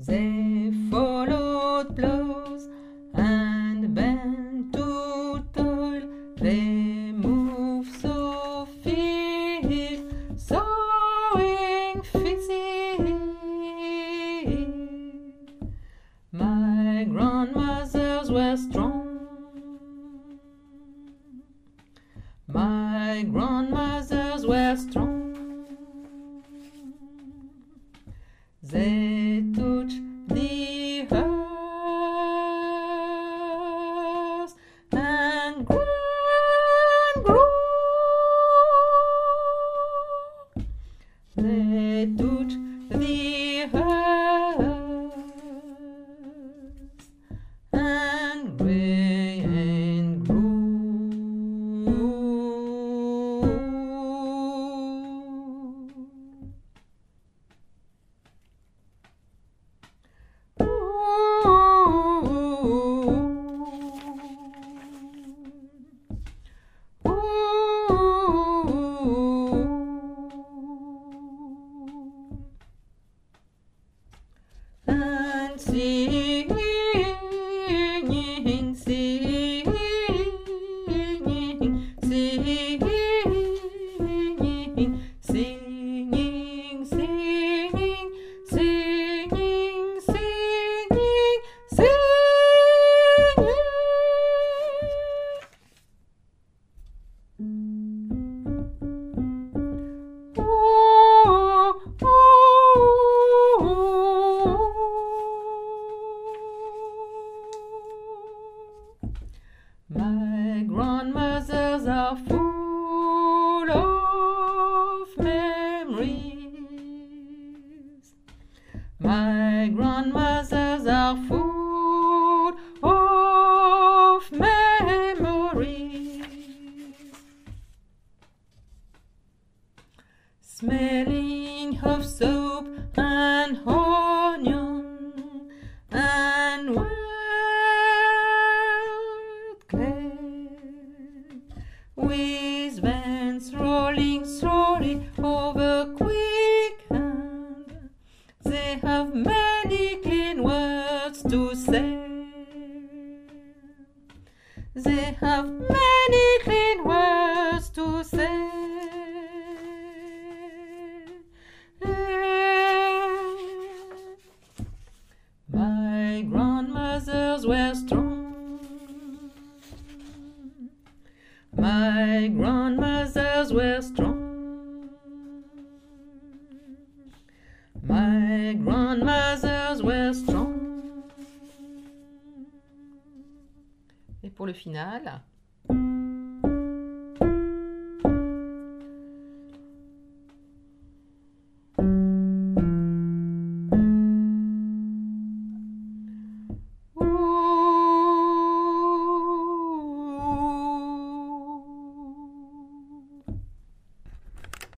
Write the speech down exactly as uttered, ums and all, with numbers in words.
They followed plows and bent to toil. They moved so feet, sowing fitzy. My grandmothers were strong. My grandmothers were strong. They touched the earth and grew and grew. They touched the earth and grew and grew. And singing, singing, singing, singing, singing, singing, singing, singing, singing. Oh, oh. My grandmothers are full of memories. My grandmothers are full of memories. Smelling of soap and onion and wet clay, with vents rolling slowly over quick hand. They have many clean words to say. They have many clean words to say. My grandmothers were strong. My grandmothers were strong. My grandmothers were strong. Et pour le final.